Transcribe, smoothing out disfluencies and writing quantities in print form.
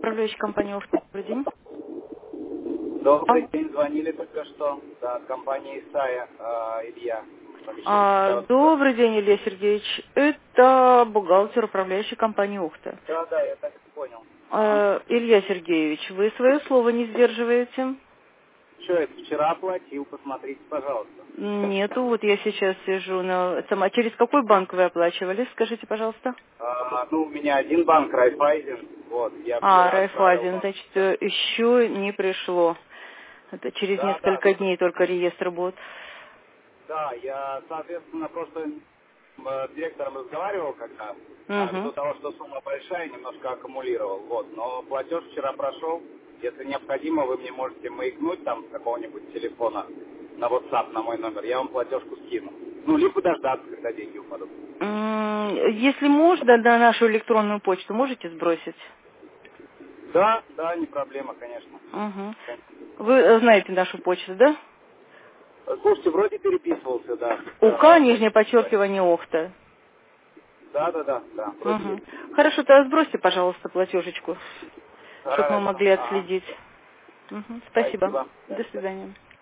управляющая компания «Охта». Добрый день. Добрый день, звонили только что, да, от компании Исая, Илья. Помещение Старостка. Добрый день, Илья Сергеевич. Это бухгалтер управляющей компании «Охта». Да, да, я так и понял. Ага. Илья Сергеевич, вы свое слово не сдерживаете? Что это, вчера оплатил, посмотрите, пожалуйста. Нету, вот я сейчас сижу на... А через какой банк вы оплачивали, скажите, пожалуйста? Ну, у меня один банк, Райфайзен, вот, я вчера отправил Райфайзен, вам. значит, еще не пришло. Это через Да, да, несколько дней только реестр будет. да, я, соответственно, просто с директором разговаривал, когда, ввиду Угу. того, что сумма большая, немножко аккумулировал, вот, но платеж вчера прошел. Если необходимо, вы мне можете маякнуть там с какого-нибудь телефона на WhatsApp на мой номер, я вам платежку скину. Ну, либо дождаться, когда деньги упадут. Если можно, на нашу электронную почту можете сбросить? Да, да, не проблема, конечно. Угу. Вы знаете нашу почту, да? Слушайте, вроде переписывался, да. УК, нижнее подчеркивание, Охта. Да, да, да, да, вроде Угу. есть. Хорошо, тогда сбросьте, пожалуйста, платежечку, чтобы мы Хорошо, могли ага. отследить. Угу. Спасибо. Спасибо. До свидания.